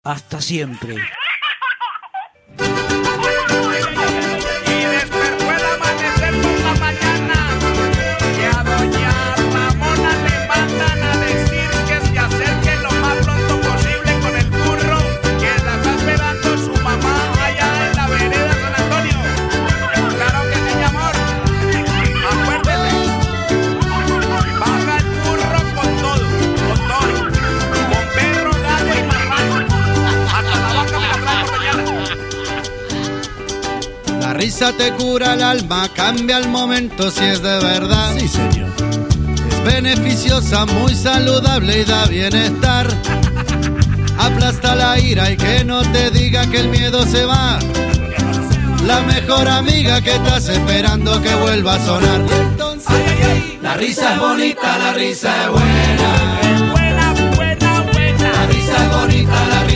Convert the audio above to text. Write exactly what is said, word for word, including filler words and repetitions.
Hasta siempre. Y despertó el amanecer por la mañana, que a doña Ramona le mandan a decir que se acerque lo más pronto posible con el burro, que la está esperando su mamá allá en la vereda San Antonio. Claro que sí, mi amor. Acuérdese, baja el burro con todo, con todo, con perro, gato y marrano. Hasta la vaca me la trae por mañana. La risa te cura el alma, cambia el momento si es de verdad. Sí, señor. Es beneficiosa, muy saludable y da bienestar. Aplasta la ira y que no te diga que el miedo se va. La mejor amiga que estás esperando que vuelva a sonar. Y entonces, Ay, ay, ay. la risa es bonita, la risa es buena. Buena, buena, buena. La risa es bonita, la risa